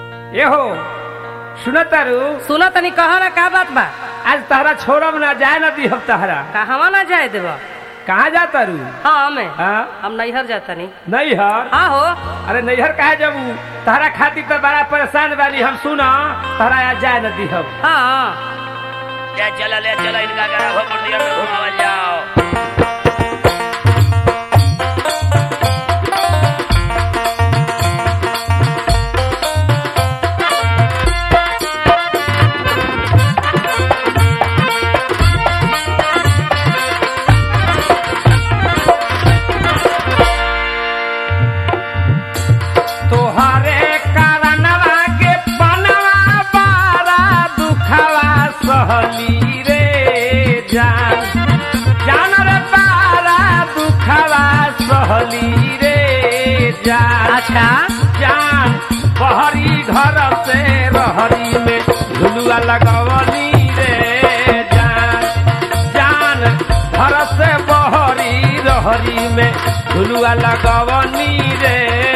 ये हो सुनो तारू सुनो तनी कह ना का बात बा। आज तहरा छोड़ब ना जाए ना दिहब तहरा। कहवा ना जाए देव। कहाँ जा तारू? हाँ मैं हाँ? हम नैहर जाता नहीं। नैहर? हाँ हो। अरे नैहर कहा जाबू? तहरा खातिर तो बड़ा परेशान वाली हम सुना तहरा आज जाए ना दिहब। हाँ ले चला इनका gara हो पर दिया में घुमावल जाओ। तोहरे कारणवा के पनवा बारा दुखवा सहली रे जान जान रे बारा दुखवा सहली रे जान। अच्छा जान बहरी घर से रहरी में झुलुआ लगवली रे जान जान घर से बहरी रहरी में झुलुआ लगवनी रे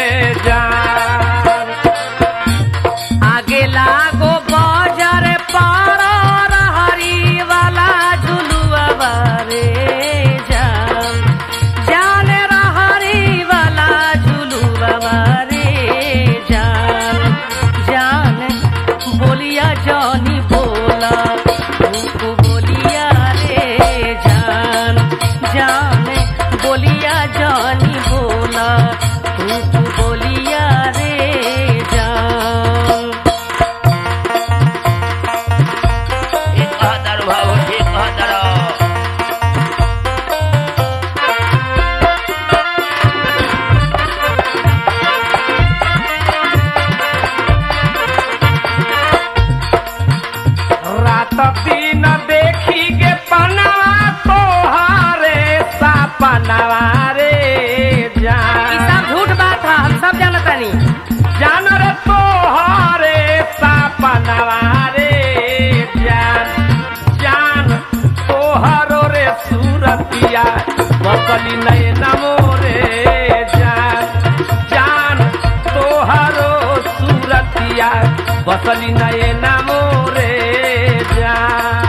जान। आगे लागो बाजार पार हरी वाला झुलुआ बारे जान जान रहरी वाला झुलुआ बारे जान जान बोलिया जानी बोला तू बोलिया रे जान जान बोलिया जानी बोला तू बोलिया रे जान। एक कहतर भाव ठीक कहतर। रात दिन देखी के पनवा तोहारे सपनवा रे ई जान सब झूठ बात है हम सब जानता नहीं। जान रे तोहारे सपनवा रे जान जान तोहरो रे सूरतिया बसली नैन मोरे जान जान तोहरो सूरतिया बसली नैन मोरे जान।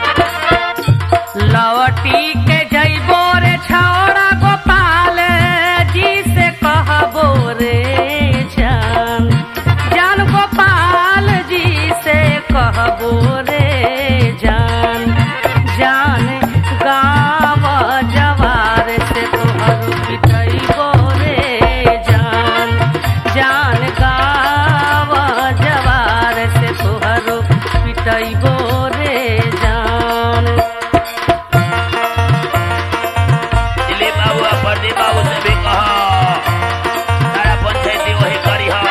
लवटी के जइबो रे छौड़ा गोपाल जी से कहबो रे जान जान गोपाल जी से कहबो रे जान जान गाँव जवार से तोहर पिटइबो रे जान जान गाँव जवार से तोहर पिटइबो रे जान। दिलीप बाबू और प्रदीप बाबू से भी कहो सारा पंचायती वही करी हो।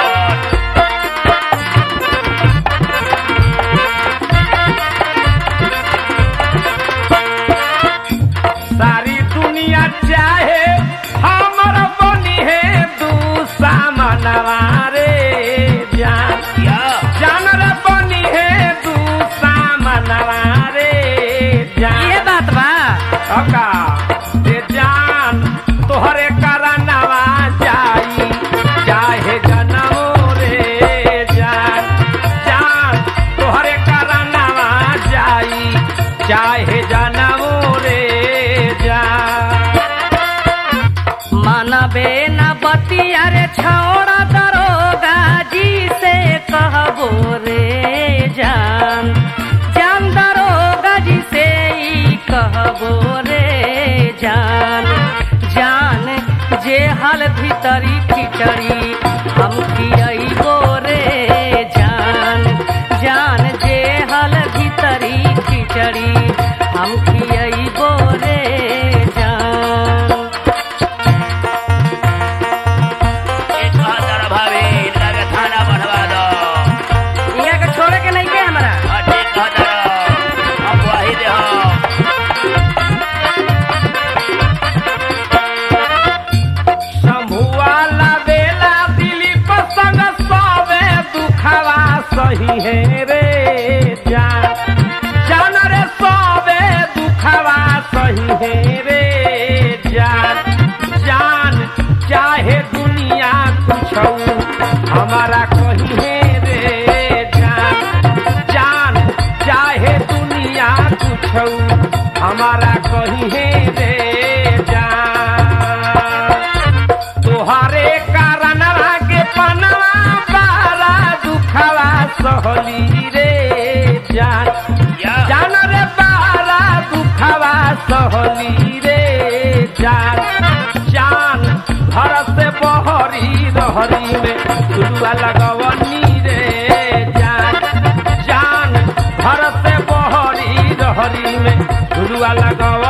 सारी दुनिया चाहे हमर बनी है तू सामनवा रे जान या जान रे बनी है तू सामनवा रे जान। ये बात बा। अका रे जान तोहरे करनवा जाई चाहे जनमो रे जान जान तोहरे करनवा जाई चाहे जनमो रे जान। मनबे न बतिया रे छौड़ा दरोगा जी से कहबो रे जान जान दरोगा जी से ई कहबो रे जान जान जे हाल भीतरी खिचड़ी हम खियइबो रे जान जान जे हाल भीतरी खिचड़ी हम खियइबो रे जान। एक कहतर भाभी इनका के थाना बनवा दो। यहाँ के छोड़े के नहीं के हमारा। हाँ ठीक कहतर अब वही दे हो। शंभुआ लावेला दिलीप संग सवे दुखवा सही है रे जान जान रे सवे दुखवा सही है रे जान जान चाहे दुनिया कुछ हमारा कही है रे रही है रे जान। तुहारे कारण के पनवा बारा दुखवा सहली रे जान। जान रे बारा दुखवा सहली रे जान। जान घर से बहरी रहरी में झुलुआ लगवनी रे जान। जान घर से बहरी रहरी में झुलुआ लगव